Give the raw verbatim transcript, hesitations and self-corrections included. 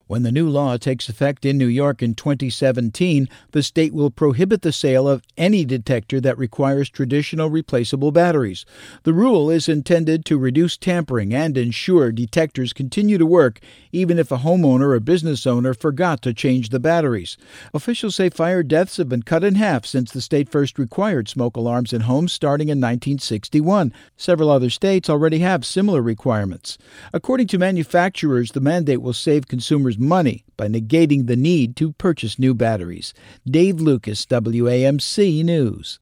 When the new law takes effect in New York in twenty seventeen, the state will prohibit the sale of any detector that requires traditional replaceable batteries. The rule is intended to reduce tampering and ensure detectors continue to work even if a homeowner or business owner forgot to change the batteries. Officials say fire deaths have been cut in half since the state first required smoke alarms in homes starting in nineteen sixty-one. Several other states already have similar requirements. According to manufacturers, the mandate will save consumers money by negating the need to purchase new batteries. Dave Lucas, W A M C News.